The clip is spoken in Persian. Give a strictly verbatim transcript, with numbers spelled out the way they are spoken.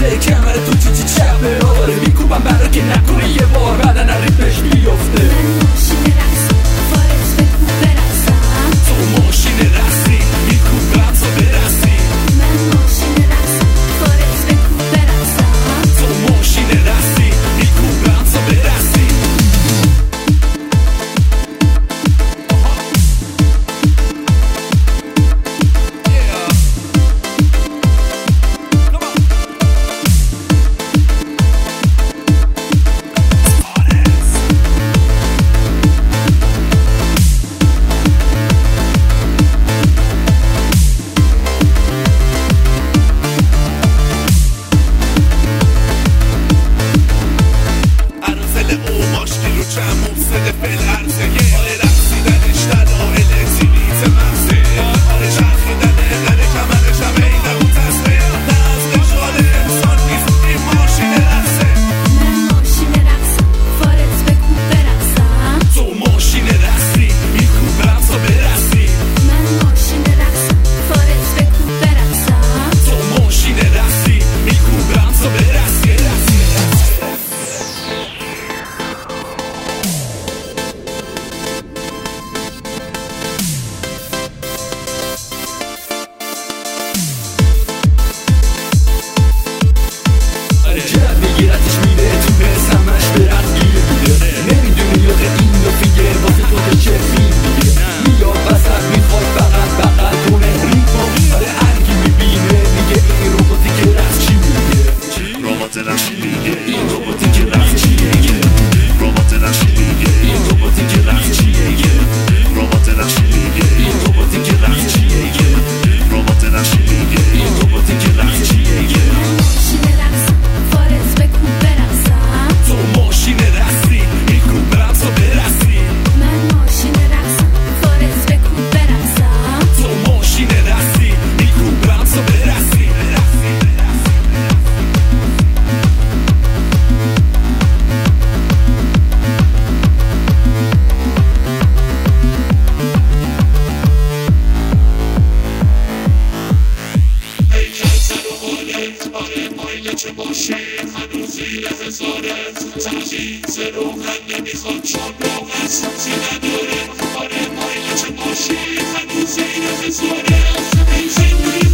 میفته، کمر تو چی چی چپه آره میکوبم برا که نکنه یه بار بعدا ریپش بیفته. من ماشین رقصم فارس بکن برقصم، تو ماشین رقصی میکوبم تا برسی. من ماشین رقصم فارس بکن برقصم، تو ماشین رقصی میکوبم تا برسی. چه باشه هنوزی لحظاره تو تغییر زروغن نمیخواد چون روغن سوزی نداره آره مایل چه باشه هنوزی لحظاره